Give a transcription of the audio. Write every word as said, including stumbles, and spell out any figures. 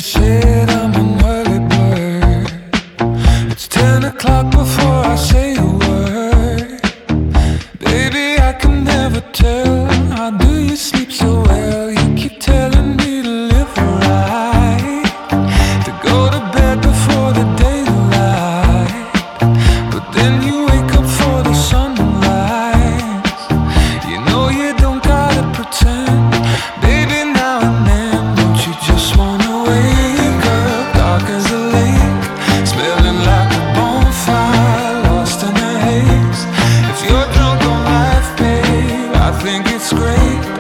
said I'm an early bird. It's ten o'clock before I say a word. Baby, I can never tell. How do you sleep so well? You keep telling me to live right, to go to bed before the daylight, but then you wake up for the sunrise. You know you don't gotta pretend. Baby, now and then, don't you just wanna wake up dark as a lake, smelling like a bonfire, lost in the haze. If you're drunk on life, babe, I think it's great.